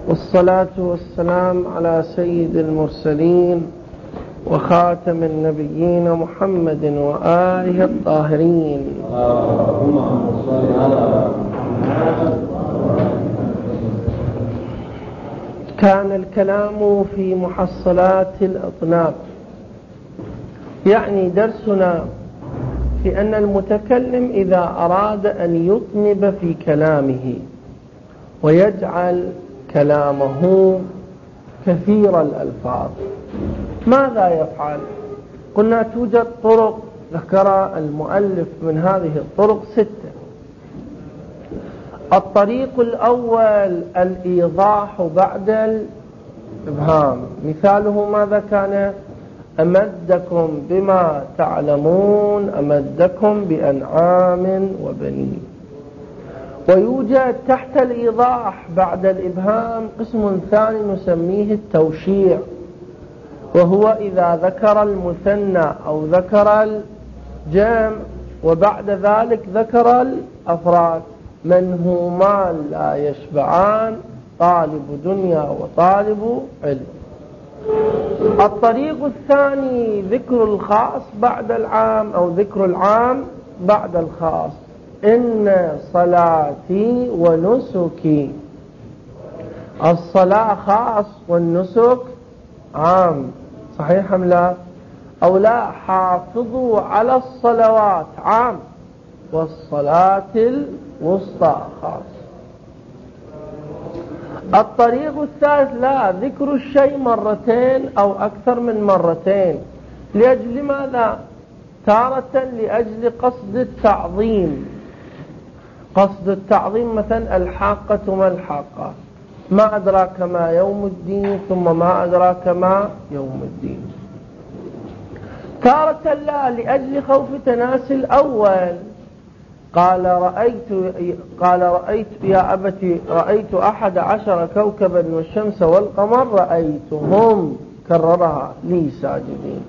والصلاة والسلام على سيد المرسلين وخاتم النبيين محمد وآله الطاهرين. كان الكلام في محصلات الأطناب، يعني درسنا في أن المتكلم إذا أراد أن يطنب في كلامه ويجعل كلامه كثير الألفاظ ماذا يفعل؟ قلنا توجد طرق ذكر المؤلف من هذه الطرق 6. الطريق الأول الإيضاح بعد الإبهام، مثاله ماذا كان؟ أمدكم بما تعلمون، أمدكم بأنعام وبنين. ويوجد تحت الإيضاح بعد الإبهام قسم ثاني نسميه التوشيع، وهو إذا ذكر المثنى أو ذكر الجمع وبعد ذلك ذكر الأفراد، منهومان لا يشبعان، طالب دنيا وطالب علم. الطريق الثاني ذكر الخاص بعد العام أو ذكر العام بعد الخاص. إن صلاتي ونسكي، الصلاة خاص والنسك عام، صحيح أم لا؟ أو لا؟ حافظوا على الصلوات عام والصلاة الوسطى خاص. الطريق الثالث لا، ذكر الشيء مرتين أو أكثر من مرتين. لأجل ماذا؟ تارة لأجل قصد التعظيم. قصد التعظيم مثلا الحاقة ما الحاقة، ما أدراك ما يوم الدين، ثم ما أدراك ما يوم الدين. تارة لا لأجل خوف تناسي الأول، قال رأيت يا أبتي رأيت 11 كوكبا والشمس والقمر رأيتهم، كررها لي ساجدين.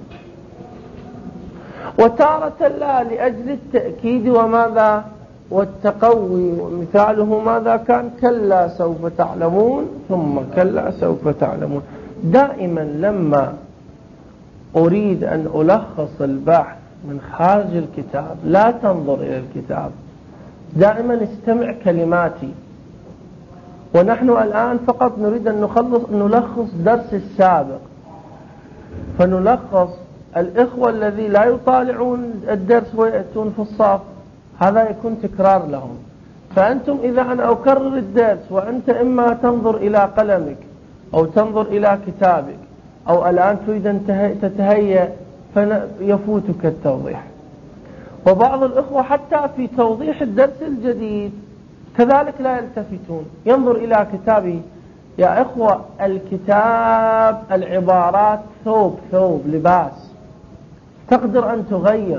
وتارة لا لأجل التأكيد وماذا؟ والتقوي، ومثاله ماذا كان؟ كلا سوف تعلمون، ثم كلا سوف تعلمون. دائما لما أريد أن ألخص البحث من خارج الكتاب لا تنظر إلى الكتاب، دائما استمع كلماتي. ونحن الآن فقط نريد أن نلخص درس السابق، فنلخص الإخوة الذي لا يطالعون الدرس ويأتون في الصف، هذا يكون تكرار لهم. فأنتم إذا أنا أكرر الدرس وأنت إما تنظر إلى قلمك أو تنظر إلى كتابك أو الآن تريد أن تتهيأ فيفوتك التوضيح. وبعض الإخوة حتى في توضيح الدرس الجديد كذلك لا يلتفتون، ينظر إلى كتابه. يا إخوة الكتاب العبارات ثوب لباس، تقدر أن تغير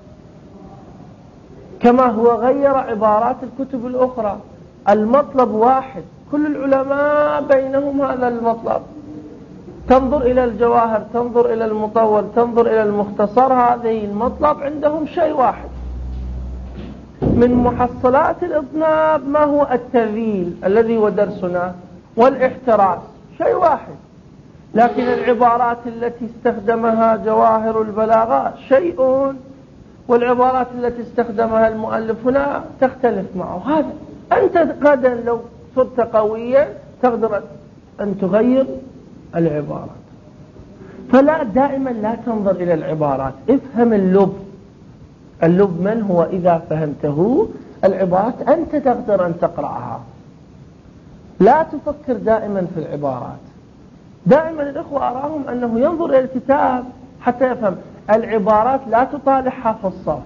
كما هو غير عبارات الكتب الأخرى. المطلب واحد، كل العلماء بينهم هذا المطلب. تنظر إلى الجواهر، تنظر إلى المطول، تنظر إلى المختصر، هذه المطلب عندهم شيء واحد. من محصلات الإطناب ما هو؟ التذييل الذي هو درسنا، والاحتراس، شيء واحد. لكن العبارات التي استخدمها جواهر البلاغة شيء، والعبارات التي استخدمها المؤلف هنا تختلف معه. هذا أنت غدا لو صرت قويا تقدر أن تغير العبارات. فلا، دائما لا تنظر إلى العبارات، افهم اللب. اللب من هو؟ إذا فهمته العبارات أنت تقدر أن تقرأها. لا تفكر دائما في العبارات. دائما الإخوة أراهم أنه ينظر إلى الكتاب حتى يفهم. العبارات لا تطالعها في الصف،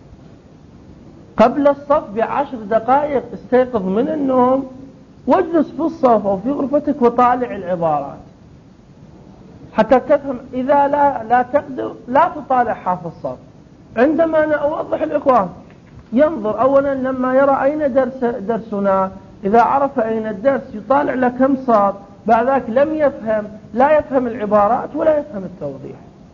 قبل الصف ب10 دقائق استيقظ من النوم واجلس في الصف أو في غرفتك وطالع العبارات حتى تفهم. إذا لا تقدر لا تطالعها في الصف. عندما أنا أوضح الإخوان ينظر أولا لما يرى أين درسنا، إذا عرف أين الدرس يطالع لكم صار، بعد ذلك لا يفهم العبارات ولا يفهم التوضيح.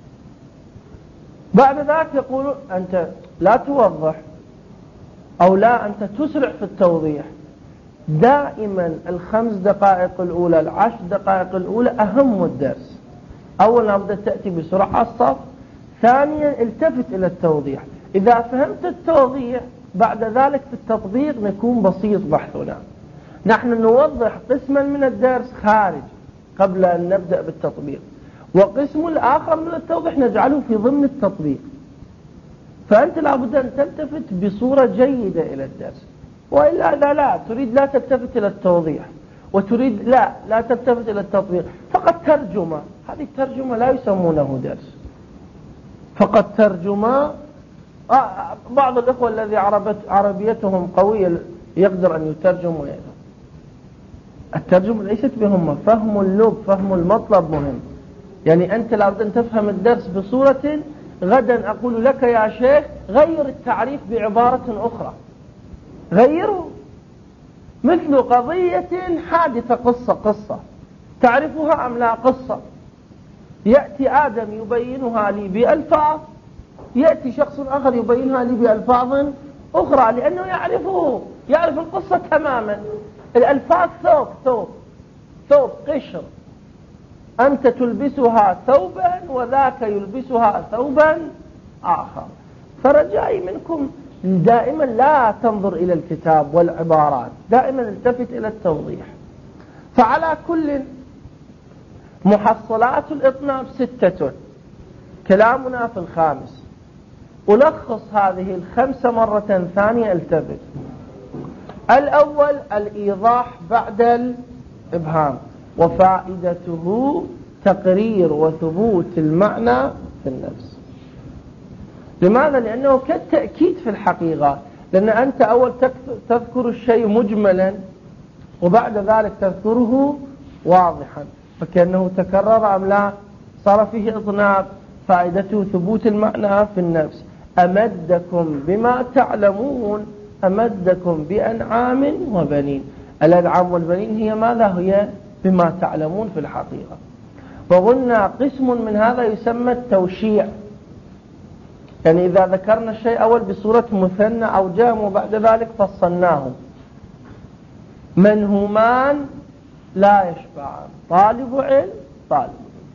بعد ذلك يقول أنت لا توضح أو لا أنت تسرع في التوضيح. دائما ال5 دقائق الأولى ال10 دقائق الأولى أهم الدرس. أولا بدأ تأتي بسرعة الصف، ثانيا التفت إلى التوضيح. إذا فهمت التوضيح بعد ذلك في التطبيق نكون بسيط بحثنا. نحن نوضح قسما من الدرس خارج قبل أن نبدأ بالتطبيق، وقسم الآخر من التوضيح نجعله في ضمن التطبيق. فأنت لابد أن تلتفت بصورة جيدة إلى الدرس، وإلا إذا لا تريد لا تلتفت إلى التوضيح وتريد لا تلتفت إلى التطبيق، فقط ترجمة. هذه الترجمة لا يسمونه درس، فقط ترجمة. بعض الإخوة الذي عربيتهم قوية يقدر أن يترجم ويفهم. الترجمة ليست بهم، فهم اللب، فهم المطلب مهم. يعني أنت لابد أن تفهم الدرس بصورة غدا أقول لك يا شيخ غير التعريف بعبارة أخرى، غيره. مثل قضية حادثة، قصة تعرفها أم لا؟ قصة يأتي آدم يبينها لي بألفاظ، يأتي شخص آخر يبينها لي بألفاظ أخرى، لأنه يعرف القصة تماما. الألفاظ ثوب قشر، أنت تلبسها ثوبا وذاك يلبسها ثوبا آخر. فرجائي منكم دائما لا تنظر إلى الكتاب والعبارات، دائما التفت إلى التوضيح. فعلى كل محصلات الإطناب 6. كلامنا في الخامس. ألخص هذه ال5 مرة ثانية، التفت. الأول الإيضاح بعد الإبهام، وفائدته تقرير وثبوت المعنى في النفس. لماذا؟ لأنه كالتأكيد في الحقيقة، لأن أنت أول تذكر الشيء مجملا وبعد ذلك تذكره واضحا، فكأنه تكرر أم لا؟ صار فيه إطناب. فائدته ثبوت المعنى في النفس. أمدكم بما تعلمون، أمدكم بأنعام وبنين. الأنعام والبنين هي ماذا؟ هي بما تعلمون في الحقيقة. وقلنا قسم من هذا يسمى التوشيع، يعني إذا ذكرنا الشيء أول بصورة مثنى أو جمع وبعد ذلك فصلناه. منهومان لا يشبعان، طالب علم طالب.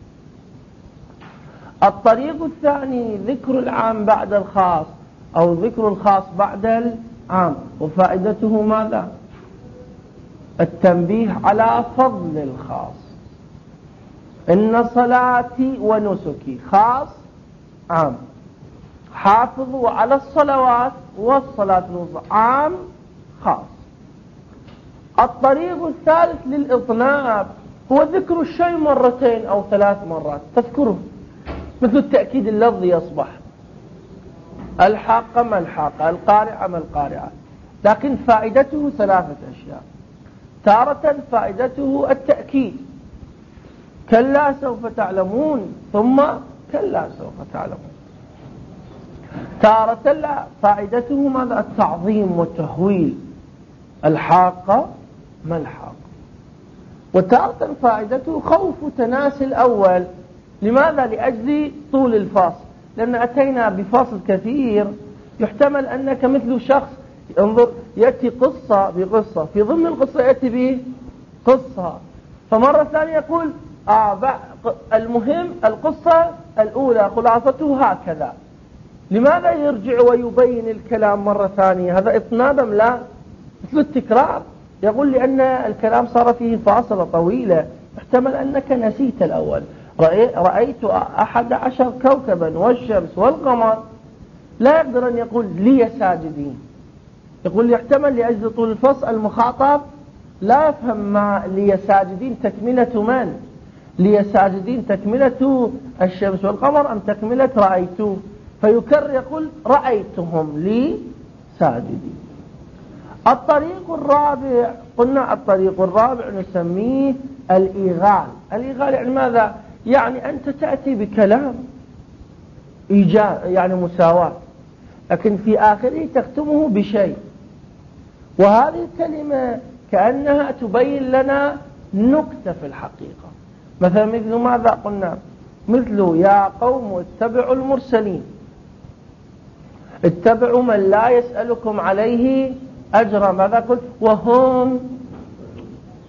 الطريق الثاني ذكر العام بعد الخاص، أو ذكر الخاص بعد العام، وفائدته ماذا؟ التنبيه على فضل الخاص. إن صلاتي ونسكي خاص عام، حافظوا على الصلوات والصلاة الوسطى عام خاص. الطريق الثالث للإطناب هو ذكر الشيء مرتين أو 3 مرات تذكره، مثل التأكيد اللفظي يصبح الحاقة ما الحاقة، القارعة ما القارعة. لكن فائدته 3 أشياء. تارة فائدته التأكيد، كلا سوف تعلمون، ثم كلا سوف تعلمون. تارة لا، فائدته ماذا؟ التعظيم والتهويل، الحاقة ما الحاقة. وتارة فائدته خوف تناسي الأول. لماذا؟ لأجل طول الفاصل، لأن أتينا بفاصل كثير. يحتمل أنك مثل شخص انظر يأتي قصة بقصة، في ضمن القصة يأتي بقصة، فمرة ثانية يقول المهم القصة الأولى خلاصته هكذا. لماذا يرجع ويبين الكلام مرة ثانية؟ هذا إطناب أم لا؟ مثل التكرار. يقول لأن الكلام صار فيه فاصلة طويلة، احتمل أنك نسيت الأول. رأيت 11 كوكبا والشمس والقمر. لا يقدر أن يقول لي ساجدين، يقول يحتمل لأجل طول الفصل المخاطب لا يفهم ما لي ساجدين تكملة من؟ لي ساجدين تكملة الشمس والقمر أم تكملة رأيتوه؟ فيكرر يقول رأيتهم لي ساجدين. الطريق الرابع، قلنا الطريق الرابع نسميه الإيغال. الإيغال يعني ماذا؟ يعني أنت تأتي بكلام يعني مساواة، لكن في آخره تختمه بشيء، وهذه الكلمة كأنها تبين لنا نكتة في الحقيقة. مثلا مثل ماذا قلنا؟ مثل يا قوم اتبعوا المرسلين، اتبعوا من لا يسألكم عليه أجرا. ماذا قلت؟ وهم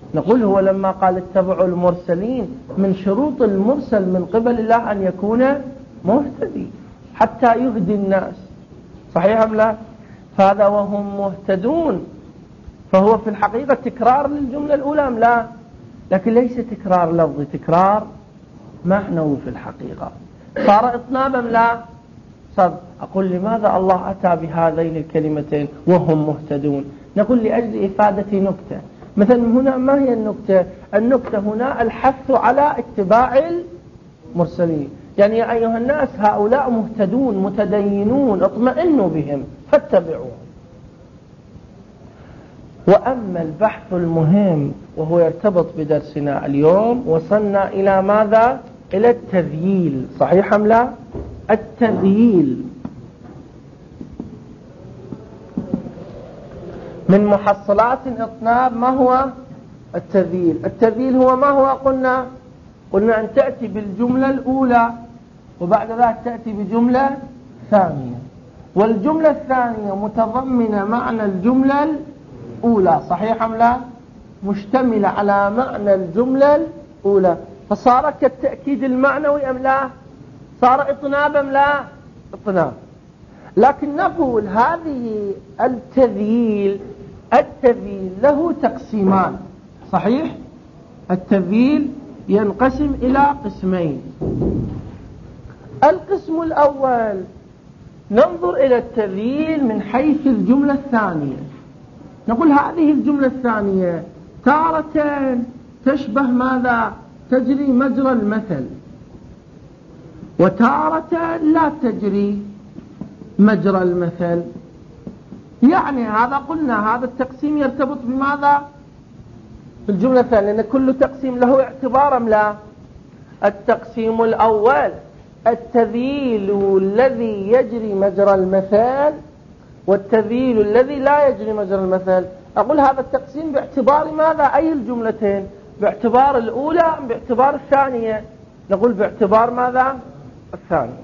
نقول هو لما قال اتبعوا المرسلين من شروط المرسل من قبل الله أن يكون مهتدي حتى يهدي الناس، صحيح أم لا؟ فهذا وهم مهتدون، فهو في الحقيقة تكرار للجملة الأولى أم لا؟ لكن ليس تكرار لفظي، تكرار معنوي في الحقيقة. صار إطناب أم لا؟ أقول لماذا الله أتى بهذين الكلمتين وهم مهتدون؟ نقول لأجل إفادة نكتة. مثلا هنا ما هي النكتة؟ النكتة هنا الحث على اتباع المرسلين، يعني يا أيها الناس هؤلاء مهتدون متدينون اطمئنوا بهم فاتبعوهم. وأما البحث المهم وهو يرتبط بدرسنا اليوم، وصلنا إلى ماذا؟ إلى التذييل، صحيح أم لا؟ التذييل من محصلات الإطناب. ما هو التذييل؟ التذييل هو ما هو؟ قلنا أن تأتي بالجملة الأولى وبعد ذلك تأتي بجملة ثانية، والجملة الثانية متضمنة معنى الجملة الأولى، صحيح أم لا؟ مشتملة على معنى الجملة الأولى، فصار كالتأكيد المعنوي أم لا؟ صار إطناب أم لا؟ إطناب. لكن نقول هذه التذييل له تقسيمان، صحيح؟ التذييل ينقسم إلى قسمين. القسم الأول ننظر إلى التذييل من حيث الجملة الثانية. نقول هذه الجملة الثانية تارة تشبه ماذا؟ تجري مجرى المثل، وتارة لا تجري مجرى المثل. يعني هذا قلنا هذا التقسيم يرتبط بماذا؟ في الجملة الثانية، لأن كل تقسيم له اعتبار أم لا؟ التقسيم الأول التذييل الذي يجري مجرى المثل والتذييل الذي لا يجري مجرى المثل. أقول هذا التقسيم باعتبار ماذا؟ أي الجملتين؟ باعتبار الأولى أم باعتبار الثانية؟ نقول باعتبار ماذا؟ الثانية.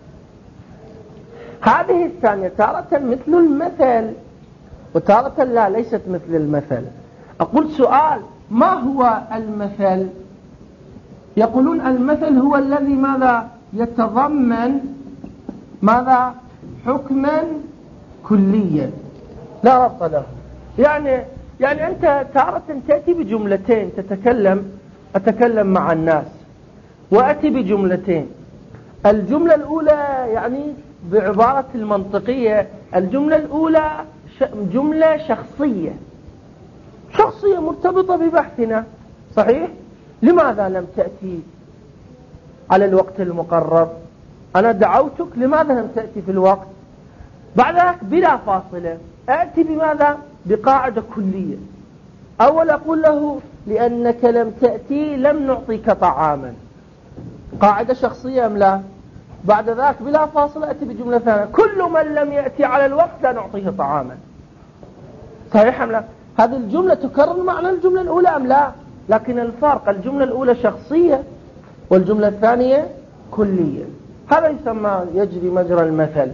هذه الثانية تارة مثل المثل وتارة لا، ليست مثل المثل. أقول سؤال، ما هو المثل؟ يقولون المثل هو الذي ماذا؟ يتضمن ماذا؟ حكما كليا لا ربط له. يعني أنت تارة تأتي بجملتين أتكلم مع الناس وأتي بجملتين. الجملة الأولى يعني بعبارة المنطقية، الجملة الأولى جملة شخصية مرتبطة ببحثنا، صحيح؟ لماذا لم تأتي على الوقت المقرر؟ أنا دعوتك، لماذا لم تأتي في الوقت؟ بعد ذلك بلا فاصلة أتي بماذا؟ بقاعدة كلية. أول أقول له لأنك لم تأتي لم نعطيك طعاما، قاعدة شخصية أم لا؟ بعد ذلك بلا فاصلة أتي بجملة ثانية، كل من لم يأتي على الوقت لا نعطيه طعاما، صحيح أم لا؟ هذه الجملة تكرر معنى الجملة الأولى أم لا؟ لكن الفرق الجملة الأولى شخصية والجملة الثانية كلية. هذا يسمى يجري مجرى المثل.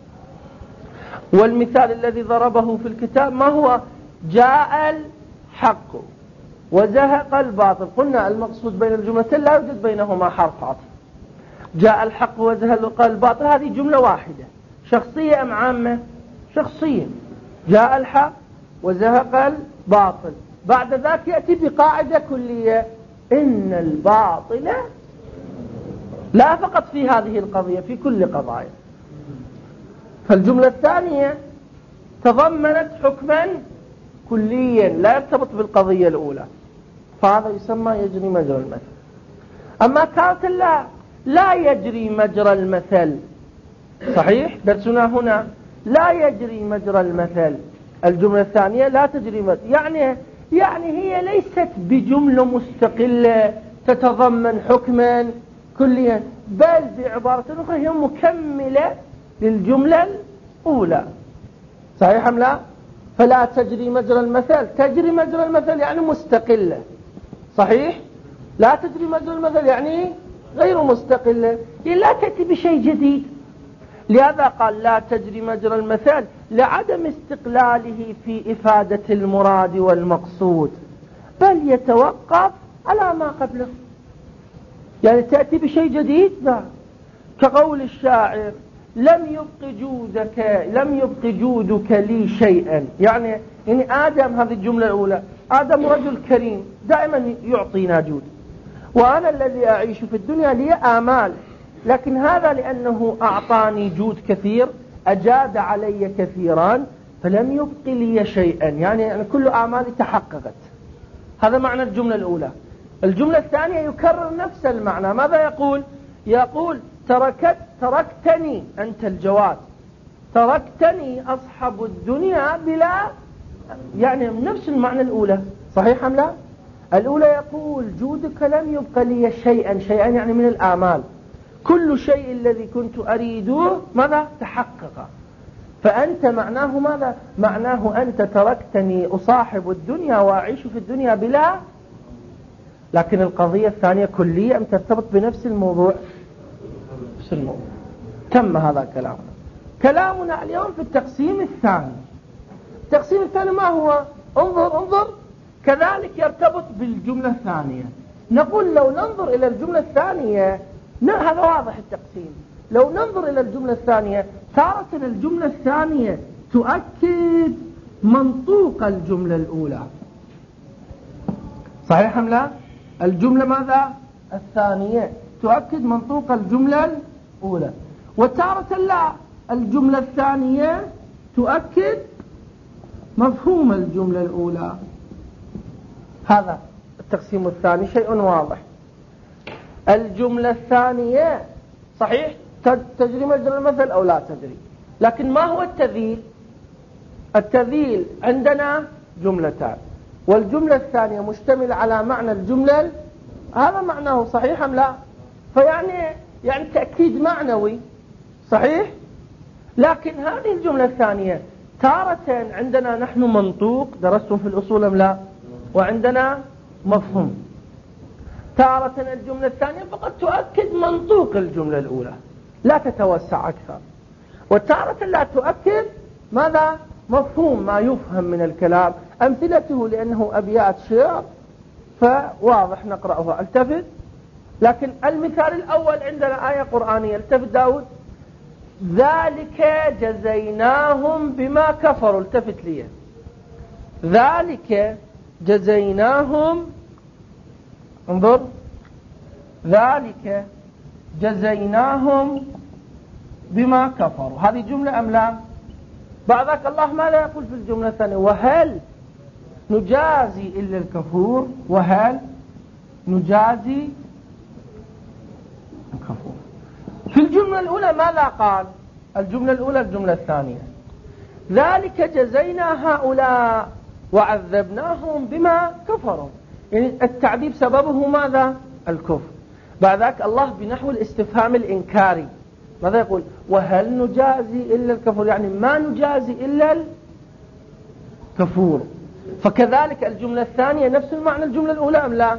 والمثال الذي ضربه في الكتاب ما هو؟ جاء الحق وزهق الباطل. قلنا المقصود بين الجملتين لا يوجد بينهما حرف عطف. جاء الحق وزهق الباطل هذه جملة واحدة، شخصية أم عامة؟ شخصية. جاء الحق وزهق الباطل. بعد ذلك يأتي بقاعدة كلية، إن الباطل لا فقط في هذه القضية، في كل قضايا. فالجملة الثانية تضمنت حكما كليا لا يرتبط بالقضية الأولى، فهذا يسمى يجري مجرى المثل. أما تارة لا يجري مجرى المثل، صحيح؟ درسنا هنا لا يجري مجرى المثل. الجملة الثانية لا تجري مجرى، يعني هي ليست بجملة مستقلة تتضمن حكما كليا، بل بعبارة أخرى هي مكملة للجملة الأولى، صحيح أم لا؟ فلا تجري مجرى المثل، تجري مجرى المثل يعني مستقلة، صحيح؟ لا تجري مجرى المثل يعني غير مستقلة، لا تأتي بشيء جديد. لهذا قال لا تجري مجرى المثل لعدم استقلاله في إفادة المراد والمقصود. بل يتوقف على ما قبله، يعني تأتي بشيء جديد. كقول الشاعر لم يبق جودك لي شيئا، يعني آدم، هذه الجملة الأولى، آدم رجل كريم دائما يعطينا جود، وأنا الذي أعيش في الدنيا لي آمال، لكن هذا لأنه أعطاني جود كثير أجاد علي كثيرا فلم يبق لي شيئا، يعني كل آمالي تحققت. هذا معنى الجملة الأولى. الجملة الثانية يكرر نفس المعنى. ماذا يقول؟ يقول تركتني أنت الجواد، تركتني أصحب الدنيا بلا، يعني نفس المعنى الأولى. صحيح أم لا؟ الأولى يقول جودك لم يبق لي شيئا، شيئا يعني من الآمال، كل شيء الذي كنت أريده ماذا؟ تحقق. فأنت معناه ماذا؟ معناه أنت تركتني أصاحب الدنيا وأعيش في الدنيا بلا. لكن القضية الثانية كلية أم ترتبط بنفس الموضوع؟ نفس الموضوع. تم هذا كلامنا اليوم في التقسيم الثاني. التقسيم الثاني ما هو؟ انظر كذلك يرتبط بالجملة الثانية. نقول لو ننظر إلى الجملة الثانية، هذا واضح التقسيم. لو ننظر إلى الجملة الثانية، تارة الجملة الثانية تؤكد منطوق الجملة الأولى. صحيح أم لا؟ الجملة ماذا؟ الثانية تؤكد منطوق الجملة الأولى، وتارة لا، الجملة الثانية تؤكد مفهوم الجملة الأولى. هذا التقسيم الثاني شيء واضح. الجملة الثانية صحيح تجري مجرى المثل أو لا تجري، لكن ما هو التذييل؟ التذييل عندنا جملتان، والجملة الثانية مشتمل على معنى الجملة، هذا معناه. صحيح أم لا؟ يعني تأكيد معنوي. صحيح؟ لكن هذه الجملة الثانية تارة عندنا نحن منطوق، درستم في الأصول أم لا؟ وعندنا مفهوم. تارة الجملة الثانية فقط تؤكد منطوق الجملة الأولى، لا تتوسع أكثر، وتارة لا تؤكد ماذا؟ مفهوم ما يفهم من الكلام. أمثلته لأنه أبيات شعر فواضح نقرأها. التفت. لكن المثال الأول عندنا آية قرآنية. التفت داود. ذلك جزيناهم بما كفروا. التفت لي. ذلك جزيناهم، انظر، ذلك جزيناهم بما كفروا. هذه جملة أم لا؟ بعدك الله ماذا يقول في الجملة الثانية؟ وهل نجازي إلا الكفور. وهل نجازي الكفور. في الجملة الأولى ماذا قال؟ الجملة الأولى الجملة الثانية ذلك جزينا هؤلاء وعذبناهم بما كفروا، يعني التعذيب سببه ماذا؟ الكفر. بعد ذلك الله بنحو الاستفهام الإنكاري ماذا يقول؟ وهل نجازي إلا الكفور، يعني ما نجازي إلا الكفور. فكذلك الجملة الثانية نفس المعنى الجملة الأولى أم لا؟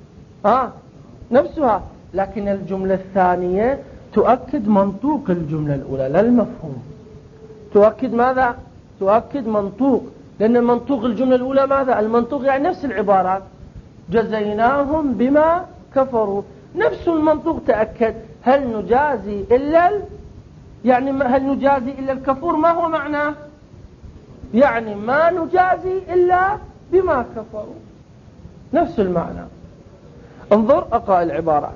نفسها، لكن الجملة الثانية تؤكد منطوق الجملة الأولى لا المفهوم. تؤكد ماذا؟ تؤكد منطوق، لأن منطوق الجملة الأولى ماذا؟ المنطوق يعني نفس العبارات، جزيناهم بما كفروا، نفس المنطوق تأكد. هل نجازي إلا يعني هل نجازي إلا الكفور، ما هو معناه؟ يعني ما نجازي إلا بما كفروا، نفس المعنى. انظر أقرأ العبارات.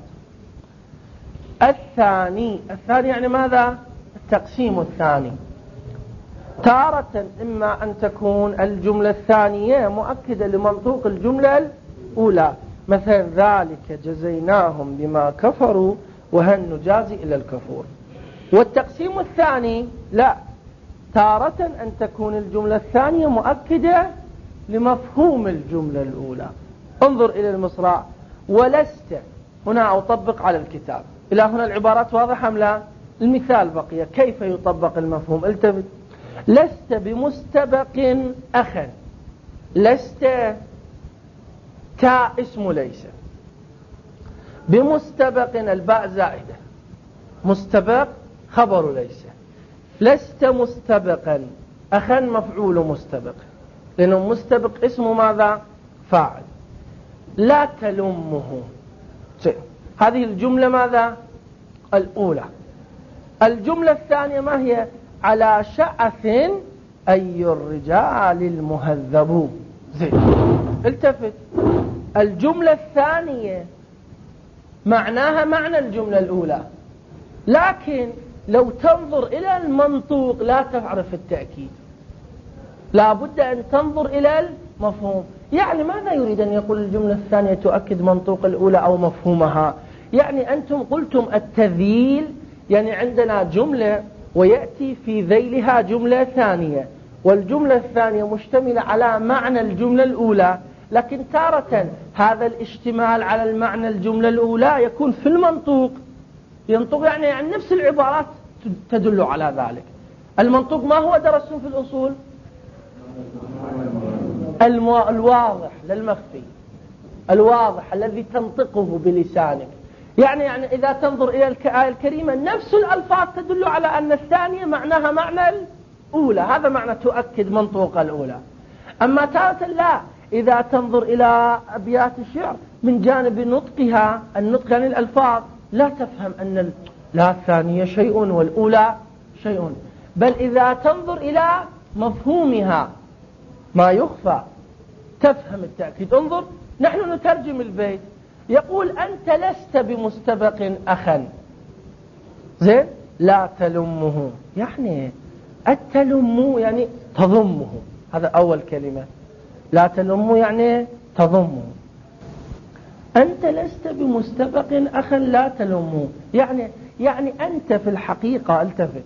الثاني يعني ماذا؟ التقسيم الثاني. تارة إما أن تكون الجملة الثانية مؤكدة لمنطوق الجملة الأولى، مثلا ذلك جزيناهم بما كفروا وهل نجازي إلا الكفور. والتقسيم الثاني لا، تارة أن تكون الجملة الثانية مؤكدة لمفهوم الجملة الأولى. انظر إلى المصراع. ولست، هنا أطبق على الكتاب. إلى هنا العبارات واضحة أم لا؟ المثال بقي كيف يطبق المفهوم. التفت. لست بمستبق أخا. لست تاء اسم ليس، بمستبق الباء زائدة، مستبق خبر ليس. لست مستبقا، أخا مفعول مستبق، لأنه مستبق اسمه ماذا؟ فاعل. لا تلمه. هذه الجملة ماذا؟ الأولى. الجملة الثانية ما هي؟ على شعث أي الرجال المهذب. التفت، الجملة الثانية معناها معنى الجملة الأولى، لكن لو تنظر إلى المنطوق لا تعرف التأكيد، لا بد أن تنظر إلى المفهوم. يعني ماذا يريد أن يقول الجملة الثانية تؤكد منطوق الأولى أو مفهومها؟ يعني أنتم قلتم التذييل، يعني عندنا جملة ويأتي في ذيلها جملة ثانية، والجملة الثانية مشتملة على معنى الجملة الأولى، لكن تارة هذا الاشتمال على المعنى الجملة الأولى يكون في المنطوق، ينطق يعني نفس العبارات تدل على ذلك. المنطوق ما هو درسون في الأصول؟ الواضح للمخفي، الواضح الذي تنطقه بلسانك. يعني إذا تنظر إلى الآية الكريمة نفس الألفاظ تدل على أن الثانية معناها معنى الأولى، هذا معنى تؤكد منطوق الأولى. أما تارة لا، إذا تنظر إلى أبيات الشعر من جانب نطقها، النطق يعني الألفاظ، لا تفهم أن لا الثانية شيء والأولى شيء، بل إذا تنظر إلى مفهومها ما يخفى تفهم التأكيد. انظر، نحن نترجم البيت، يقول أنت لست بمستبق أخا، زين، لا تلمه، يعني التلم يعني تضمه، هذا أول كلمة، لا تلمه يعني تضمه. أنت لست بمستبق أخا لا تلمه، يعني أنت في الحقيقة، التفت،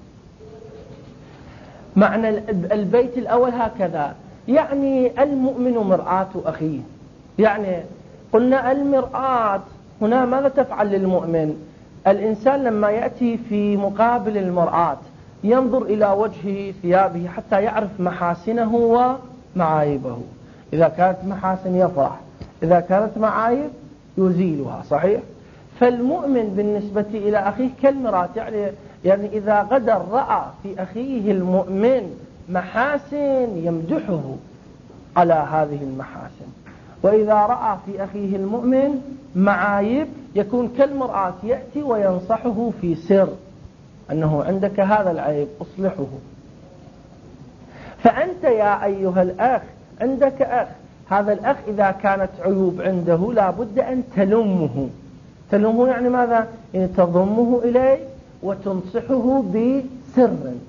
معنى البيت الأول هكذا، يعني المؤمن مرآة أخيه. يعني قلنا المرآة هنا ماذا تفعل للمؤمن؟ الإنسان لما يأتي في مقابل المرآة ينظر إلى وجهه ثيابه حتى يعرف محاسنه ومعايبه، إذا كانت محاسن يفرح، إذا كانت معايب يزيلها، صحيح؟ فالمؤمن بالنسبة إلى أخيه كالمرآة، يعني إذا غدر رأى في أخيه المؤمن محاسن يمدحه على هذه المحاسن، وإذا رأى في أخيه المؤمن معايب يكون كالمرآة، يأتي وينصحه في سر أنه عندك هذا العيب أصلحه. فأنت يا أيها الأخ عندك أخ، هذا الأخ إذا كانت عيوب عنده لا بد أن تلمه. تلمه يعني ماذا؟ يعني تضمه إليه وتنصحه بسر.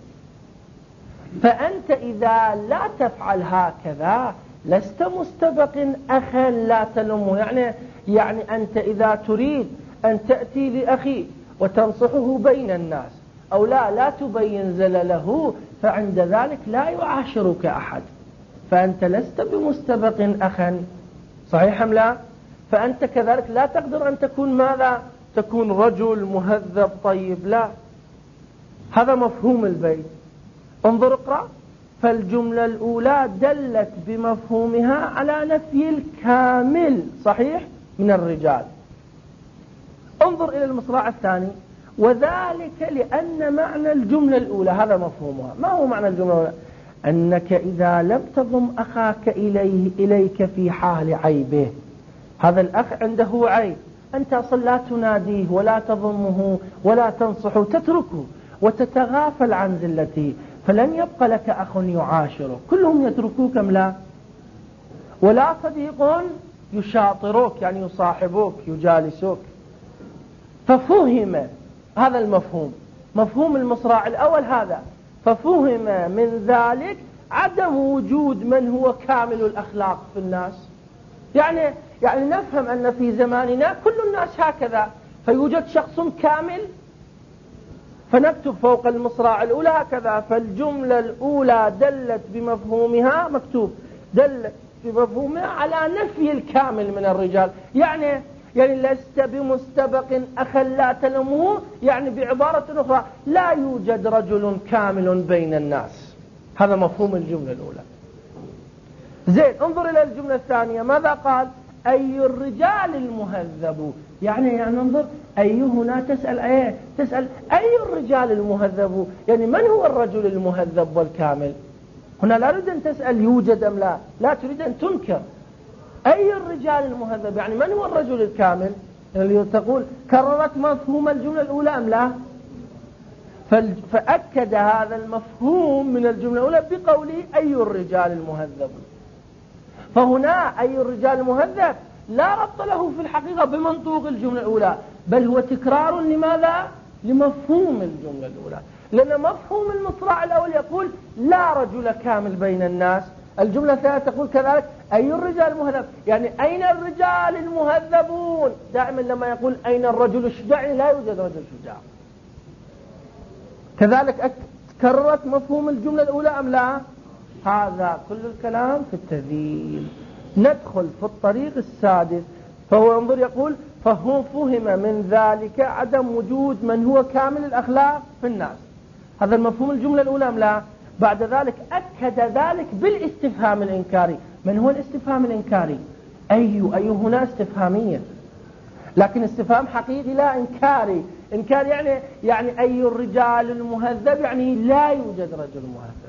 فأنت إذا لا تفعل هكذا لست مستبق أخا لا تلمه، يعني أنت إذا تريد أن تأتي لأخيك وتنصحه بين الناس أو لا تبين زلله، فعند ذلك لا يعاشرك أحد، فأنت لست بمستبق أخا، صحيح أم لا؟ فأنت كذلك لا تقدر أن تكون ماذا؟ تكون رجل مهذب طيب، لا، هذا مفهوم البيت. انظر اقرأ، فالجملة الأولى دلت بمفهومها على نفي الكامل، صحيح، من الرجال. انظر إلى المصراع الثاني، وذلك لأن معنى الجملة الأولى، هذا مفهومها. ما هو معنى الجملة الأولى؟ أنك إذا لم تضم أخاك إليك في حال عيبه، هذا الأخ عنده عيب، أنت أصلا لا تناديه ولا تضمه ولا تنصحه، تتركه وتتغافل عن زلته، فلن يبقى لك أخ يعاشرك، كلهم يتركوك أم لا؟ ولا صديق يشاطروك، يعني يصاحبوك يجالسوك. ففهم هذا المفهوم، مفهوم المصراع الأول هذا، ففهم من ذلك عدم وجود من هو كامل الأخلاق في الناس. يعني نفهم أن في زماننا كل الناس هكذا، فيوجد شخص كامل، فنكتب فوق المصراع الأولى هكذا، فالجملة الأولى دلت بمفهومها، مكتوب دلت بمفهومها على نفي الكامل من الرجال، يعني لست بمستبق أخا لا تلمه، يعني بعبارة أخرى لا يوجد رجل كامل بين الناس، هذا مفهوم الجملة الأولى. زين، انظر إلى الجملة الثانية، ماذا قال؟ أي الرجال المهذب، يعني انظر، أي هنا تسأل أي الرجال المهذب، يعني من هو الرجل المهذب والكامل؟ هنا لا تريد أن تسأل يوجد أم لا تريد أن تنكر أي الرجال المهذب، يعني من هو الرجل الكامل؟ اللي تقول كررت مفهوم الجملة الأولى أم لا؟ فأكد هذا المفهوم من الجملة الأولى بقوله أي الرجال المهذب. فهنا أي الرجال المهذب لا ربط له في الحقيقة بمنطوق الجملة الأولى، بل هو تكرار لماذا؟ لمفهوم الجملة الأولى. لأن مفهوم المصراع الأول يقول لا رجل كامل بين الناس، الجملة الثانية تقول كذلك أي الرجال المهذب، يعني أين الرجال المهذبون؟ دائما لما يقول أين الرجل الشجاع لا يوجد رجل شجاع. كذلك كررت مفهوم الجملة الأولى أم لا؟ هذا كل الكلام في التذييل. ندخل في الطريق السادس، فهو ينظر يقول فهم فهم من ذلك عدم وجود من هو كامل الأخلاق في الناس. هذا المفهوم الجملة الأولى أم لا؟ بعد ذلك أكد ذلك بالاستفهام الإنكاري. من هو الاستفهام الإنكاري؟ أي هنا استفهامية، لكن استفهام حقيقي لا إنكاري. إنكار يعني أي الرجال المهذب، يعني لا يوجد رجل مهذب.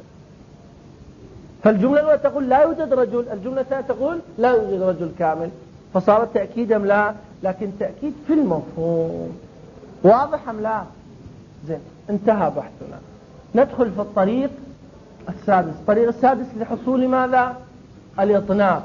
فالجملة الأولى تقول لا يوجد رجل، الجملة الثانية تقول لا يوجد رجل كامل، فصارت تأكيد أم لا؟ لكن تأكيد في المفهوم. واضح أم لا؟ زين، انتهى بحثنا. ندخل في الطريق السادس. الطريق السادس لحصول ماذا؟ الإطناب.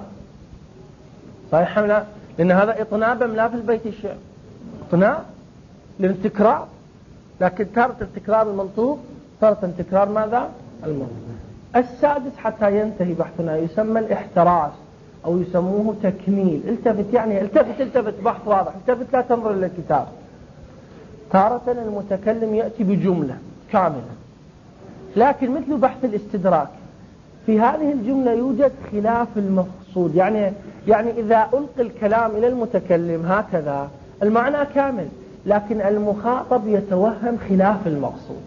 صحيح أم لا؟ لأن هذا إطناب أم لا في البيت الشعر؟ إطناب للتكرار، لكن تارة التكرار المنطوق، تارة تكرار ماذا؟ المنطوق. السادس حتى ينتهي بحثنا يسمى الاحتراس، أو يسموه تكميل. التفت، يعني التفت بحث واضح، التفت لا تنظر إلى الكتاب. تارة المتكلم يأتي بجملة كاملة، لكن مثل بحث الاستدراك في هذه الجملة يوجد خلاف المقصود. يعني إذا ألقي الكلام إلى المتكلم هكذا المعنى كامل، لكن المخاطب يتوهم خلاف المقصود،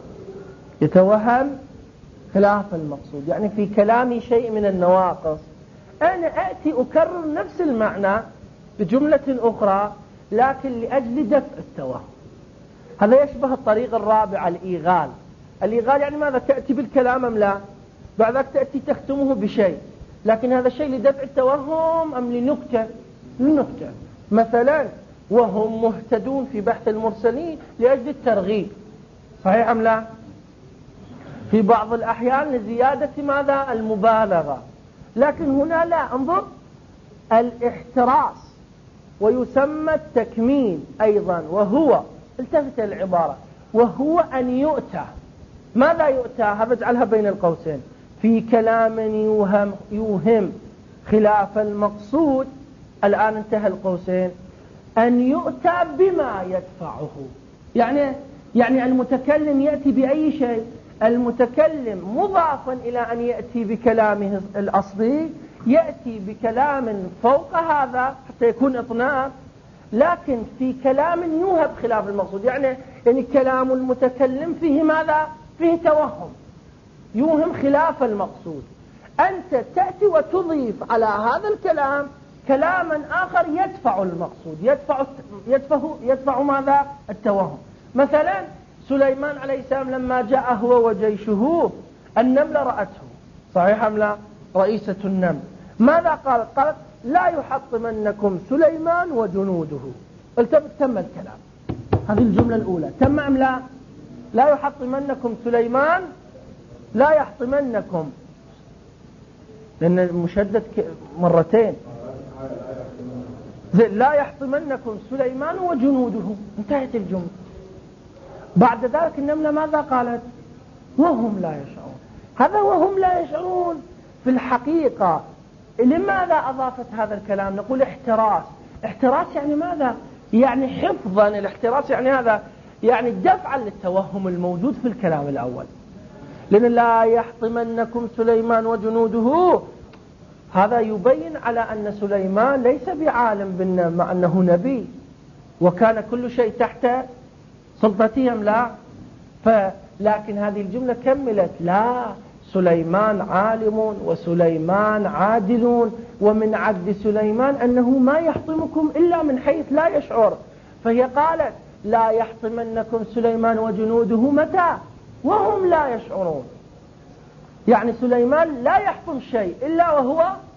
يتوهم خلاف المقصود. يعني في كلامي شيء من النواقص، أنا أأتي أكرر نفس المعنى بجملة أخرى لكن لأجل دفع التوهم. هذا يشبه الطريق الرابع، الإيغال. الإيغال يعني ماذا؟ تأتي بالكلام أم لا؟ بعد ذلك تأتي تختمه بشيء، لكن هذا الشيء لدفع التوهم أم لنكتة؟ للنكتة. مثلا وهم مهتدون في بحث المرسلين لأجل الترغيب، صحيح أم لا؟ في بعض الأحيان لزيادة ماذا؟ المبالغة. لكن هنا لا، انظر الاحتراس ويسمى التكميل أيضا، وهو التفت العبارة، وهو أن يؤتى. ماذا يؤتى؟ هذا اجعلها بين القوسين. في كلام يوهم خلاف المقصود، الآن انتهى القوسين، أن يؤتى بما يدفعه. يعني المتكلم يأتي بأي شيء، المتكلم مضافا إلى أن يأتي بكلامه الأصلي يأتي بكلام فوق هذا حتى يكون إطناب، لكن في كلام يوهب خلاف المقصود. يعني كلام المتكلم فيه ماذا؟ فيه توهم، يوهم خلاف المقصود. أنت تأتي وتضيف على هذا الكلام كلاما آخر يدفع المقصود، يدفع ماذا؟ التوهم. مثلا سليمان عليه السلام لما جاء هو وجيشه النملة رأته، صحيح أم لا؟ رئيسة النمل ماذا قالت؟ قالت لا يحطمنكم سليمان وجنوده. التفت، تم الكلام. هذه الجملة الأولى تم أم لا؟ لا يحطمنكم سليمان، لا يحطمنكم، لأن المشدد مرتين. لا يحطمنكم سليمان وجنوده، انتهت الجملة. بعد ذلك النملة ماذا قالت؟ وهم لا يشعرون. هذا وهم لا يشعرون في الحقيقة لماذا أضافت هذا الكلام؟ نقول احتراس. احتراس يعني ماذا؟ يعني حفظا. الاحتراس يعني هذا، يعني دفعا للتوهم الموجود في الكلام الأول. لأن لا يحطمنكم سليمان وجنوده، هذا يبين على أن سليمان ليس بعالم بالنبي، مع أنه نبي وكان كل شيء تحت سلطتهم. لا، لكن هذه الجملة كملت لا، سليمان عالم وسليمان عادل، ومن عدل سليمان أنه ما يحطمكم إلا من حيث لا يشعر. فهي قالت لا يحطمنكم سليمان وجنوده متى؟ وهم لا يشعرون. يعني سليمان لا يحطم شيء إلا وهو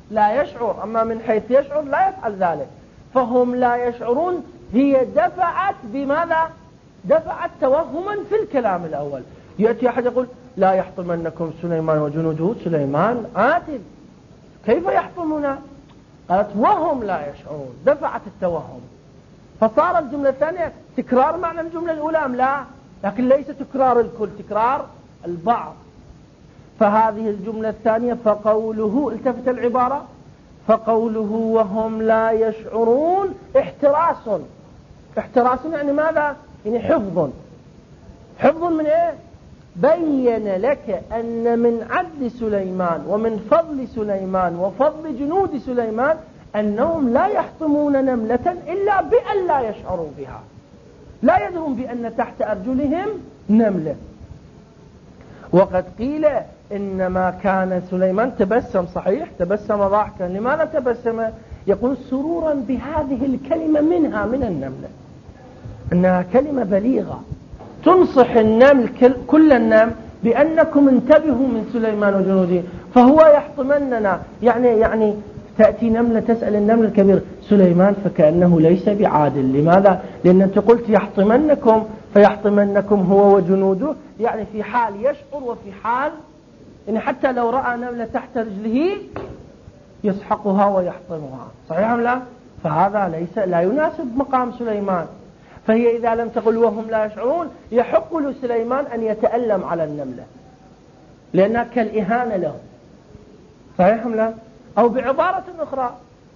لا يشعر، أما من حيث يشعر لا يفعل ذلك. فهم لا يشعرون هي دفعت بماذا؟ دفعت توهما في الكلام الأول. يأتي أحد يقول لا يحطمنكم سليمان وجنوده، سليمان عاتل، كيف يحطمنا؟ قالت وهم لا يشعرون، دفعت التوهم. فصار الجملة الثانية تكرار معنى الجملة الأولى أم لا؟ لكن ليس تكرار الكل، تكرار البعض. فهذه الجملة الثانية فقوله، التفت العبارة، فقوله وهم لا يشعرون احتراس. احتراس يعني ماذا؟ يعني حفظ. حفظ من ايه؟ بين لك أن من عدل سليمان ومن فضل سليمان وفضل جنود سليمان أنهم لا يحطمون نملة إلا بأن لا يشعروا بها، لا يدرون بأن تحت أرجلهم نملة. وقد قيل إنما كان سليمان تبسم، صحيح، تبسم ضاحكا. لماذا تبسم؟ يقول سرورا بهذه الكلمة منها، من النملة، إنها كلمة بليغة تنصح النمل، كل النمل، بأنكم انتبهوا من سليمان وجنوده فهو يحطمننا. يعني تأتي نملة تسأل النمل الكبير سليمان فكأنه ليس بعادل. لماذا؟ لأن أنت قلت يحطمنكم، فيحطمنكم هو وجنوده، يعني في حال يشعر وفي حال يعني حتى لو رأى نملة تحت رجله يسحقها ويحطمها، صحيح أم لا؟ فهذا لا يناسب مقام سليمان. فهي إذا لم تقل وهم لا يشعرون يحق لسليمان أن يتألم على النملة لأنها كالإهانة له، صحيح أم لا؟ أو بعبارة أخرى،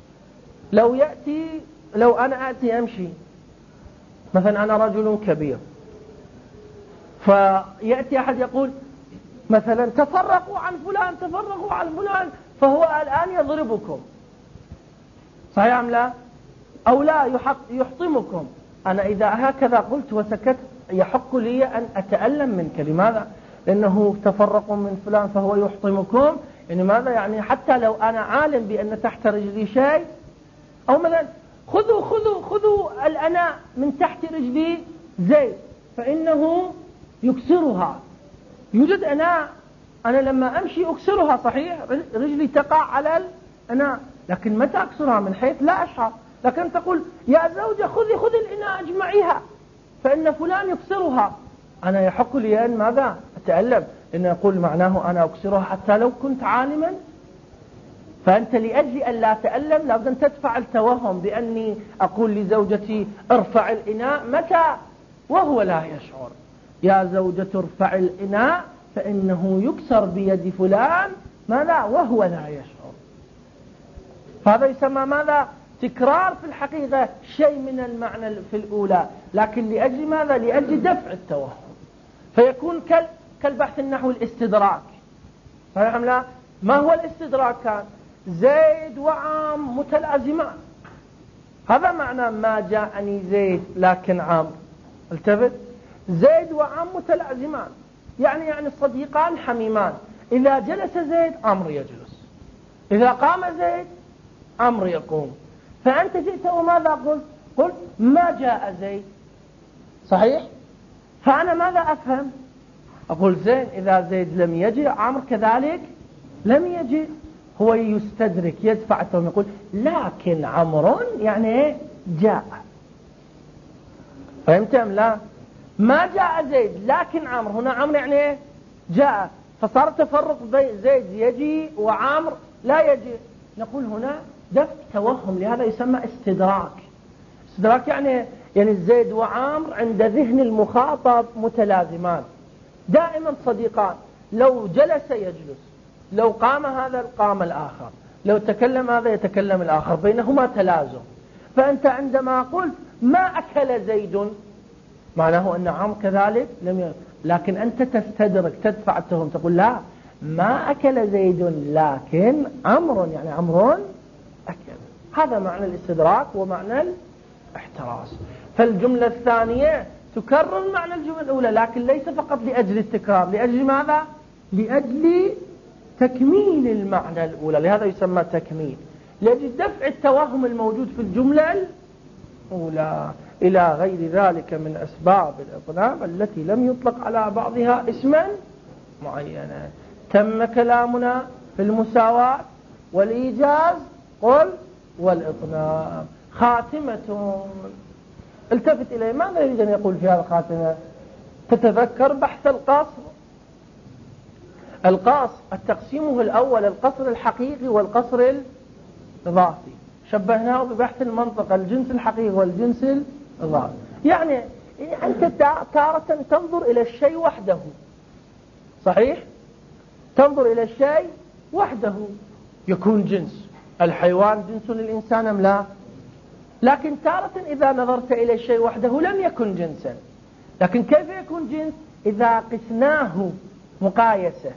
لو أنا آتي أمشي مثلا، أنا رجل كبير، فيأتي أحد يقول مثلا تفرقوا عن فلان، تفرقوا عن فلان، فهو الآن يضربكم، صحيح أم لا؟ أو لا يحطمكم. أنا إذا هكذا قلت وسكت يحق لي أن أتألم منك. لماذا؟ لأنه تفرقوا من فلان فهو يحطمكم، يعني ماذا؟ يعني حتى لو أنا عالم بأن تحت رجلي شيء، أو مثلا خذوا الأناء من تحت رجلي زيت فإنه يكسرها. يوجد أناء أنا لما أمشي أكسرها، صحيح، رجلي تقع على الأناء، لكن متى أكسرها؟ من حيث لا أشعر. لكن تقول يا زوجة خذي الإناء اجمعيها فإن فلان يكسرها، أنا يحق لي أن ماذا؟ أتألم، لأن يقول معناه أنا أكسرها حتى لو كنت عالما. فأنت لأجل أن لا تألم لابد أن تدفع التوهم بأني أقول لزوجتي ارفع الإناء، متى؟ وهو لا يشعر. يا زوجة ارفع الإناء فإنه يكسر بيد فلان، ماذا؟ وهو لا يشعر. فهذا يسمى ماذا؟ تكرار في الحقيقة شيء من المعنى في الأولى، لكن لأجل ماذا؟ لأجل دفع التوهم. فيكون كالبحث النحو الاستدراك، صحيح أم لا؟ ما هو الاستدراك؟ كان زيد وعام متلازمان، هذا معنى ما جاءني زيد لكن عمرو. التفت، زيد وعام متلازمان، يعني الصديقان حميمان، إذا جلس زيد عمرو يجلس، إذا قام زيد عمرو يقوم. فأنت جئت وماذا قلت ما جاء زيد، صحيح؟ فأنا ماذا أفهم؟ أقول زين، إذا زيد لم يجي عمرو كذلك لم يجي. هو يستدرك، يدفع التوهم، يقول لكن عمرو يعني جاء. فهمت أم لا؟ ما جاء زيد لكن عمرو، هنا عمرو يعني جاء، فصار تفرق زيد يجي وعمرو لا يجي. نقول هنا دفع توهم، لهذا يسمى استدراك. استدراك يعني زيد وعمرو عند ذهن المخاطب متلازمان، دائما صديقان، لو جلس يجلس، لو قام هذا قام الآخر، لو تكلم هذا يتكلم الآخر، بينهما تلازم. فأنت عندما قلت ما أكل زيد معناه أن عمرو كذلك لكن أنت تستدرك، تدفع التهم، تقول لا، ما أكل زيد لكن عمرو، يعني عمرو أكل. هذا معنى الاستدراك ومعنى الاحتراس. فالجملة الثانية تكرر معنى الجملة الأولى، لكن ليس فقط لأجل التكرار، لأجل ماذا؟ لأجل تكميل المعنى الأولى، لهذا يسمى تكميل، لأجل دفع التوهم الموجود في الجملة الأولى، إلى غير ذلك من أسباب الإطناب التي لم يطلق على بعضها اسما معينا. تم كلامنا في المساواة، والإيجاز قل والإطناب. خاتمة. التفت إليه، ماذا يريد أن يقول في هذا الخاتمة؟ تتذكر بحث القصر. القصر التقسيمه الأول القصر الحقيقي والقصر الإضافي، شبهناه ببحث المنطق الجنس الحقيقي والجنس الإضافي. يعني أنت تارة تنظر إلى الشيء وحده، صحيح؟ تنظر إلى الشيء وحده يكون جنس. الحيوان جنس للإنسان أم لا؟ لكن تارة إذا نظرت إلى الشيء وحده لم يكن جنسا. لكن كيف يكون جنس؟ إذا قسناه مقايسة،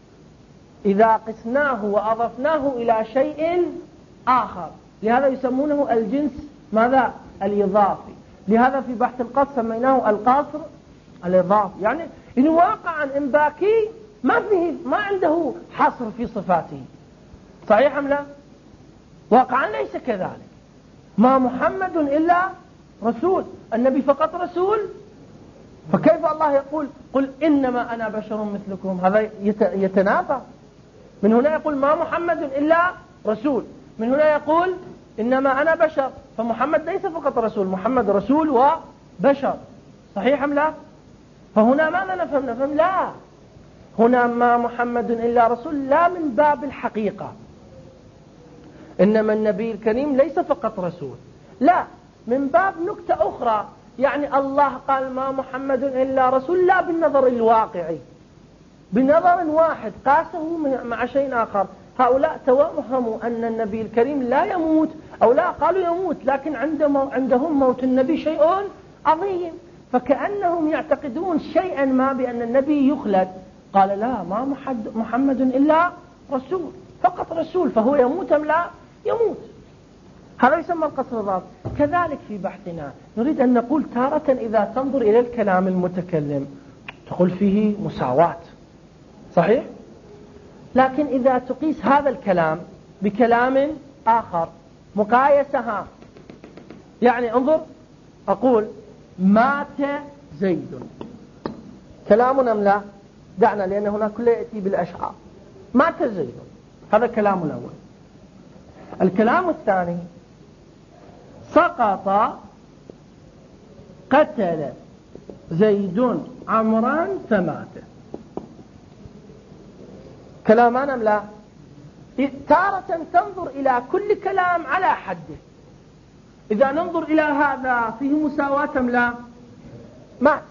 إذا قسناه وأضفناه إلى شيء آخر، لهذا يسمونه الجنس ماذا؟ الإضافي. لهذا في بحث القصر سميناه القصر الإضافي. يعني إن واقعا إمباكي ما عنده حصر في صفاته، صحيح أم لا؟ واقعا ليس كذلك. ما محمد إلا رسول، النبي فقط رسول. فكيف الله يقول قل إنما أنا بشر مثلكم؟ هذا يتنافى. من هنا يقول ما محمد إلا رسول، من هنا يقول إنما أنا بشر، فمحمد ليس فقط رسول، محمد رسول وبشر، صحيح أم لا؟ فهنا ماذا نفهم؟ لا، هنا ما محمد إلا رسول لا من باب الحقيقة، إنما النبي الكريم ليس فقط رسول، لا، من باب نكتة أخرى. يعني الله قال ما محمد إلا رسول لا بالنظر الواقعي، بنظر واحد قاسه مع شيء آخر. هؤلاء توهموا أن النبي الكريم لا يموت، أو لا قالوا يموت، لكن عندهم موت النبي شيء عظيم، فكأنهم يعتقدون شيئا ما بأن النبي يخلد. قال لا، ما محمد إلا رسول، فقط رسول، فهو يموت أم لا؟ يموت. هذا يسمى القصر الإضافي. كذلك في بحثنا نريد أن نقول تارة إذا تنظر إلى الكلام المتكلم تقول فيه مساواة، صحيح؟ لكن إذا تقيس هذا الكلام بكلام آخر مقايسها، يعني انظر، أقول مات زيد، كلام أم لا؟ دعنا، لأن هنا كله يأتي بالأشعار. مات زيد، هذا الكلام الأول. الكلام الثاني سقط قتل زيد عمرا فمات، كلامان أم لا؟ تارة تنظر إلى كل كلام على حده. إذا ننظر إلى هذا فيه مساواة أم لا؟ مات.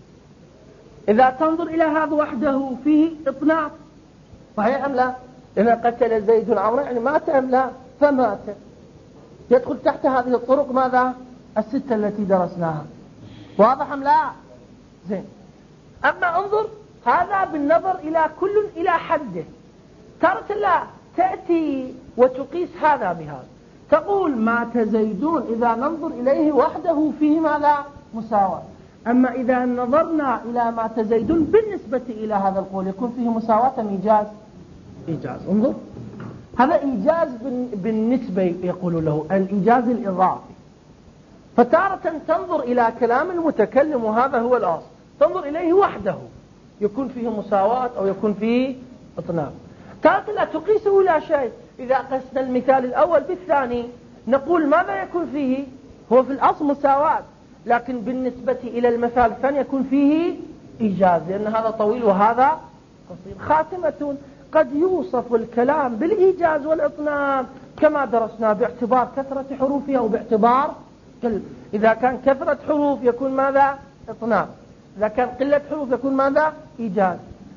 إذا تنظر إلى هذا وحده فيه إطناب، صحيح أم لا؟ إذا قتل زيد عمرا يعني مات أم لا؟ فمات. يدخل تحت هذه الطرق ماذا؟ الستة التي درسناها، واضح أم لا؟ زين. أما انظر هذا بالنظر إلى كل إلى حده. ترى لا تأتي وتقيس هذا بهذا، تقول مات زيدون إذا ننظر إليه وحده فيه ماذا؟ مساواة. أما إذا نظرنا إلى مات زيدون بالنسبة إلى هذا القول يكون فيه مساواة إيجاز. إيجاز، انظر، هذا إيجاز بالنسبة يقول له الإيجاز الإضافي. فتارة تنظر إلى كلام المتكلم وهذا هو الأصل، تنظر إليه وحده يكون فيه مساواة أو يكون فيه إطناب. تارة لا تقيسه لا شيء. إذا قسنا المثال الأول بالثاني نقول ماذا يكون فيه؟ هو في الأصل مساواة، لكن بالنسبة إلى المثال الثاني يكون فيه إيجاز، لأن هذا طويل وهذا قصير. خاتمة، قد يوصف الكلام بالإيجاز والإطناب كما درسنا باعتبار كثرة حروفه أو باعتبار إذا كان كثرة حروف يكون ماذا؟ إطناب، إذا كان قلة حروف يكون ماذا؟ إيجاز.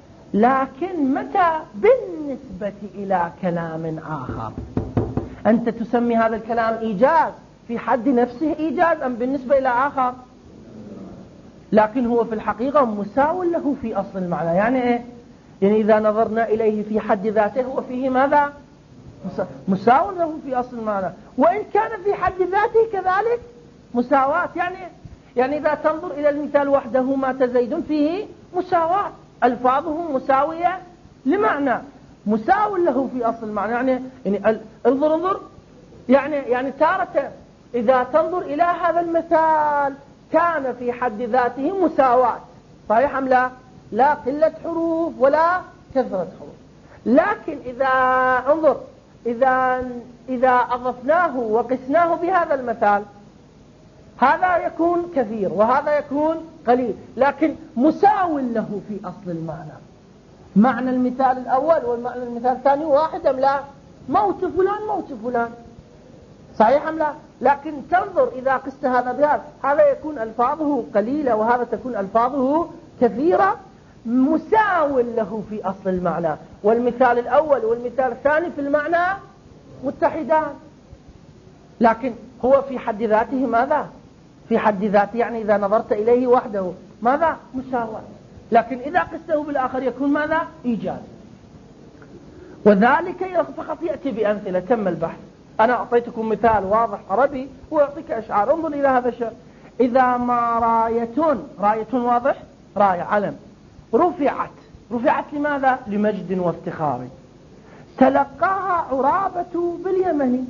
لكن متى بالنسبة إلى كلام آخر أنت تسمي هذا الكلام إيجاز في حد نفسه إيجاز أم بالنسبة إلى آخر؟ لكن هو في الحقيقة مساو له في أصل المعنى. يعني إيه؟ يعني إذا نظرنا إليه في حد ذاته هو فيه ماذا؟ مساو له في أصل المعنى، وإن كان في حد ذاته كذلك مساواة. يعني إذا تنظر إلى المثال وحده مات زيد فيه مساواة، ألفاظه مساوية لمعنى، مساو له في أصل المعنى. يعني انظر يعني تارة إذا تنظر إلى هذا المثال كان في حد ذاته مساواة، صحيح أم لا؟ لا قلة حروف ولا كثرة حروف. لكن إذا انظر إذا أضفناه وقسناه بهذا المثال، هذا يكون كثير وهذا يكون قليل، لكن مساو له في أصل المعنى. معنى المثال الأول والمعنى المثال الثاني واحد أم لا؟ موت فلان موت فلان، صحيح أم لا؟ لكن تنظر إذا قست هذا بهذا، هذا يكون ألفاظه قليلة وهذا تكون ألفاظه كثيرة، مساو له في أصل المعنى. والمثال الأول والمثال الثاني في المعنى متحدان، لكن هو في حد ذاته ماذا؟ في حد ذاته يعني إذا نظرت إليه وحده ماذا؟ مساواة، لكن إذا قسته بالآخر يكون ماذا؟ إيجاز. وذلك فقط يأتي بأمثلة. تم البحث. أنا أعطيتكم مثال واضح عربي وأعطيك أشعار. انظر إلى هذا الشعر: إذا ما راية واضح، راية علم، رفعت لماذا؟ لمجد وافتخار، تلقاها عرابة باليمن.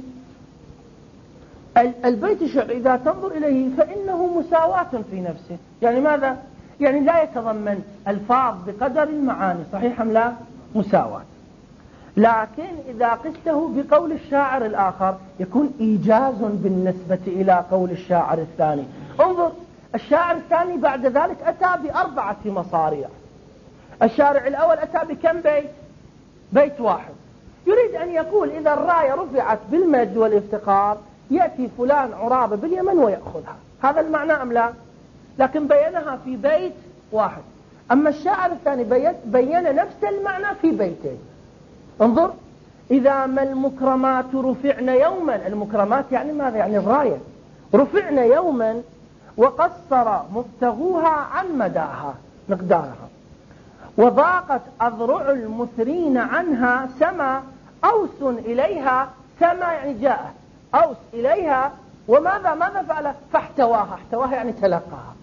البيت الشعر إذا تنظر إليه فإنه مساواة في نفسه، يعني ماذا؟ يعني لا يتضمن الفاظ بقدر المعاني، صحيح أم لا؟ مساواة. لكن إذا قسته بقول الشاعر الآخر يكون إيجاز بالنسبة إلى قول الشاعر الثاني. انظر، الشاعر الثاني بعد ذلك أتى ب4 مصاريع. الشارع الأول أتى بكم بيت؟ بيت واحد. يريد أن يقول إذا الراية رفعت بالمجد والافتقار يأتي فلان عرابة باليمن ويأخذها، هذا المعنى أم لا؟ لكن بينها في بيت واحد. أما الشاعر الثاني بين نفس المعنى في بيتين. انظر: إذا ما المكرمات رفعن يوما، المكرمات يعني ماذا؟ يعني الراية. رفعن يوما وقصر مبتغوها عن مداها مقدارها، وضاقت أذرع المثرين عنها سما أوس إليها، سما يعني جاء، أوس إليها، وماذا فعل؟ فاحتواها. احتواها يعني تلقاها.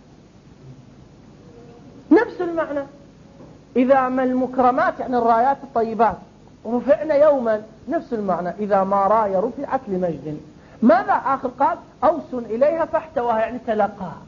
نفس المعنى. إذا ما المكرمات يعني الرايات الطيبات رفعنا يوما، نفس المعنى. إذا ما راية رفعت لمجد، ماذا آخر قال؟ أوس إليها فاحتواها يعني تلقاها.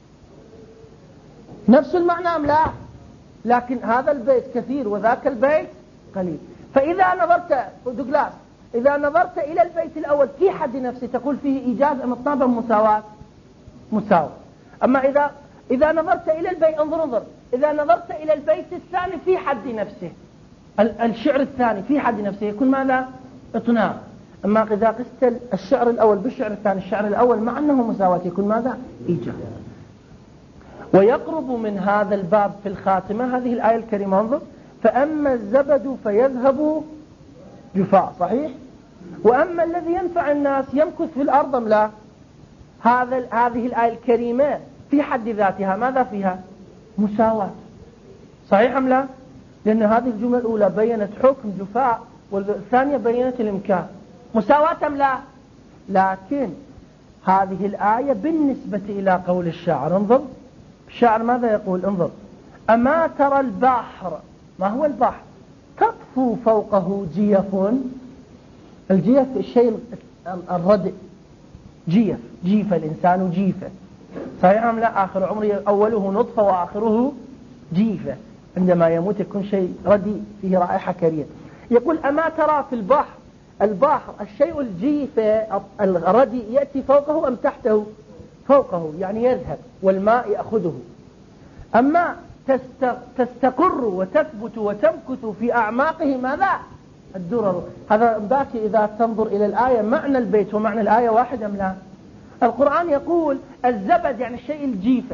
نفس المعنى أم لا؟ لكن هذا البيت كثير وذاك البيت قليل. فإذا نظرت دوغلاس، إذا نظرت إلى البيت الأول في حد نفسه تقول فيه إيجاز أم اطناب أم مساواة؟ مساواة. أما إذا نظرت إلى البيت، انظر، إذا نظرت إلى البيت الثاني في حد نفسه، الشعر الثاني في حد نفسه يكون ماذا؟ اطناب. أما إذا قست الشعر الأول بالشعر الثاني، الشعر الأول مع أنه مساواة يكون ماذا؟ إيجاز. ويقرب من هذا الباب في الخاتمة هذه الآية الكريمة. انظر: فأما الزبد فيذهب جفاء، صحيح؟ وأما الذي ينفع الناس يمكث في الأرض أم لا؟ هذه الآية الكريمة في حد ذاتها ماذا فيها؟ مساواة، صحيح أم لا؟ لأن هذه الجملة الأولى بينت حكم جفاء والثانية بينت الإمكان. مساواة أم لا؟ لكن هذه الآية بالنسبة إلى قول الشاعر، انظر الشاعر ماذا يقول؟ انظر: أما ترى البحر، ما هو البحر؟ تطفو فوقه جيف. الجيف الشيء الردء، جيف الإنسان جيفة، صحيح أم لا؟ آخر عمره أوله نطفة وآخره جيفة، عندما يموت يكون شيء ردي فيه رائحة كريهة. يقول: أما ترى في البحر الشيء الجيفة الردي يأتي فوقه أم تحته؟ فوقه، يعني يذهب والماء يأخذه. أما تستقر وتثبت وتمكث في أعماقه ماذا؟ الدرر. هذا باكي إذا تنظر إلى الآية معنى البيت ومعنى الآية واحد أم لا؟ القرآن يقول الزبد يعني الشيء الجيفة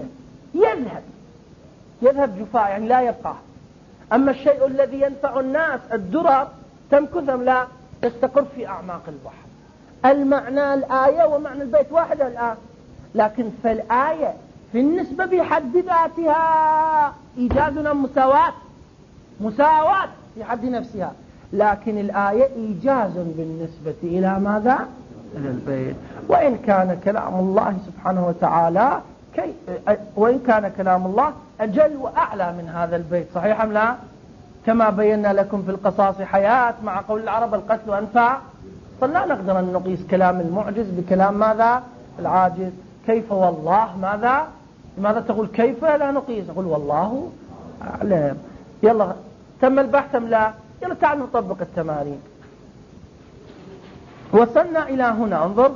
يذهب جفاء يعني لا يبقى. أما الشيء الذي ينفع الناس الدرر تمكث أم لا؟ تستقر في أعماق البحر. المعنى الآية ومعنى البيت واحد الآن، لكن فالآية في النسبة بحد ذاتها إيجاز أم مساواة؟ مساواة في حد نفسها، لكن الآية إيجاز بالنسبة إلى ماذا؟ إلى البيت. وإن كان كلام الله سبحانه وتعالى وإن كان كلام الله أجل وأعلى من هذا البيت، صحيح أم لا؟ كما بينا لكم في القصاص حياة، مع قول العرب القتل أنفع. فلا نقدر أن نقيس كلام المعجز بكلام ماذا؟ العاجز. كيف والله ماذا؟ لماذا تقول كيف لا نقيس؟ نقول والله أعلم. يلا تم البحث أم لا؟ يلا تعالوا نطبق التمارين. وصلنا إلى هنا. انظر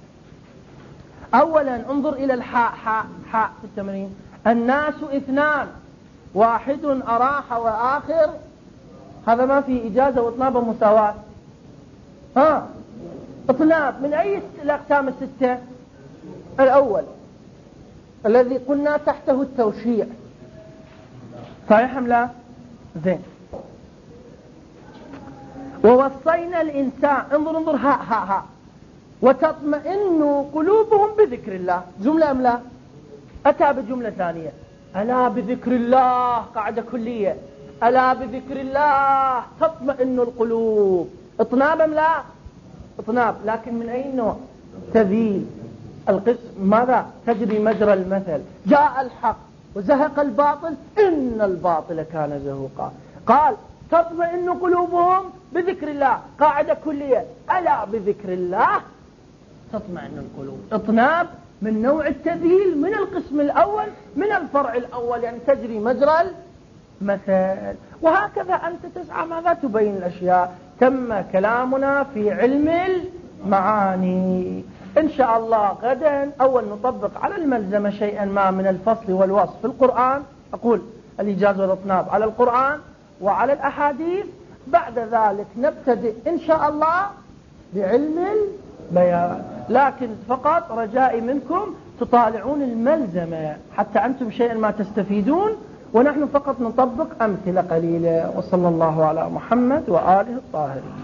أولا، انظر إلى الحاء، حاء في التمرين. الناس اثنان، واحد أراح وآخر، هذا ما فيه إجازة وإطناب ومساواة. إطناب من أي الأقسام الستة؟ الأول الذي قلنا تحته التوشيع، صحيح أم لا؟ زين. ووصينا الإنسان، انظر ها وتطمئن قلوبهم بذكر الله، جملة أم لا؟ أتى بجملة ثانية، ألا بذكر الله، قاعدة كلية، ألا بذكر الله تطمئن القلوب. اطناب أم لا؟ اطناب، لكن من أي نوع؟ تذييل. القسم ماذا؟ تجري مجرى المثل، جاء الحق وزهق الباطل إن الباطل كان زهوقا. قال تطمئن قلوبهم بذكر الله، قاعدة كلية، ألا بذكر الله تطمئن القلوب. اطناب من نوع التذييل، من القسم الأول، من الفرع الأول، يعني تجري مجرى المثل. وهكذا أنت تسعى ماذا؟ تبين الأشياء. تم كلامنا في علم المعاني. إن شاء الله غدا أول نطبق على الملزمة شيئا ما من الفصل والوصف في القرآن، أقول الإيجاز والإطناب على القرآن وعلى الأحاديث. بعد ذلك نبتدئ إن شاء الله بعلم البيان. لكن فقط رجائي منكم تطالعون الملزمة حتى أنتم شيئا ما تستفيدون، ونحن فقط نطبق أمثلة قليلة. وصلى الله على محمد وآله الطاهرين.